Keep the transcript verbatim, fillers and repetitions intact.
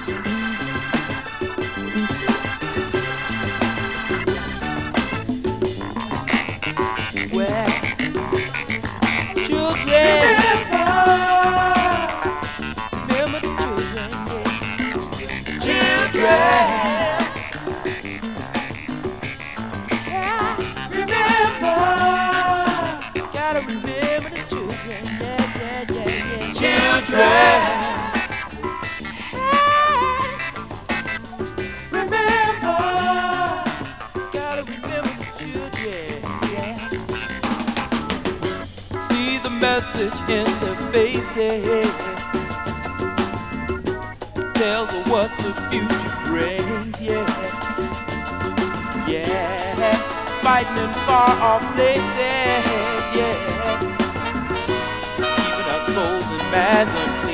Well, children, remember the children, yeah. Children, yeah, remember, gotta remember the children, yeah, yeah, yeah, yeah. Children. Message in their faces tells of what the future brings, yeah, yeah, fighting in far off places, yeah, keeping our souls in minds and